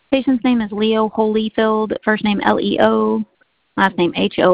Patient's name is Leo Holyfield, first name Leo, last name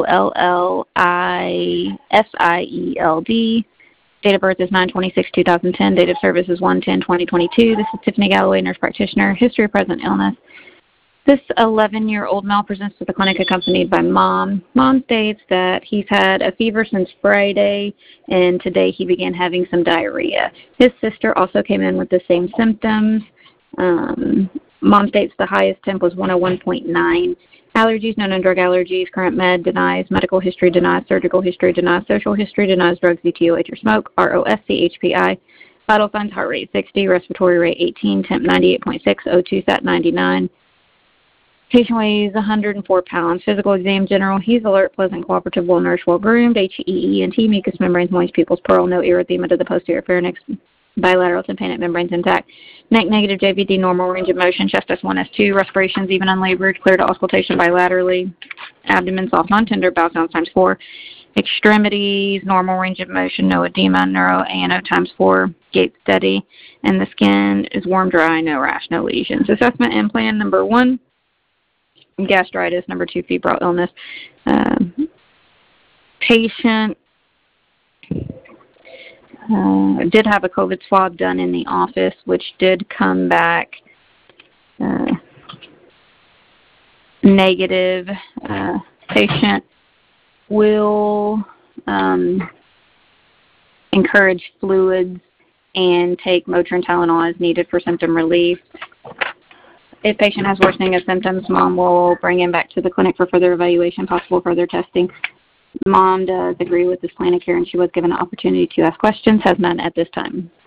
Hollisield. Date of birth is 9/26/2010. Date of service is 1/10/2022. This is Tiffany Galloway, nurse practitioner. History of present illness. This 11-year-old male presents to the clinic accompanied by mom. Mom states that he's had a fever since Friday, and today he began having some diarrhea. His sister also came in with the same symptoms. Mom states the highest temp was 101.9. Allergies, known and drug allergies. Current med denies. Medical history denies. Surgical history denies. Social history denies. Drugs, ETOH or smoke. ROSC, HPI. Vital signs, heart rate 60. Respiratory rate 18. Temp 98.6. O2 sat 99. Patient weighs 104 pounds. Physical exam, general. He's alert, pleasant, cooperative, well-nourished, well-groomed. HEENT, mucous membranes, moist pupils, pearl, no erythema to the posterior pharynx, bilateral tympanic membranes intact. Neck negative, JVD, normal range of motion. Chest S1, S2. Respirations, even unlabored. Clear to auscultation bilaterally. Abdomen, soft, non-tender. Bowel sounds ×4. Extremities, normal range of motion. No edema. Neuro, ANO ×4. Gait steady. And the skin is warm, dry, no rash, no lesions. Assessment and plan number 1. Gastritis, number 2, febrile illness. Patient did have a COVID swab done in the office, which did come back negative. Patient will encourage fluids and take Motrin Tylenol as needed for symptom relief. If patient has worsening of symptoms, mom will bring him back to the clinic for further evaluation, possible further testing. Mom does agree with this plan of care, and she was given an opportunity to ask questions, has none at this time.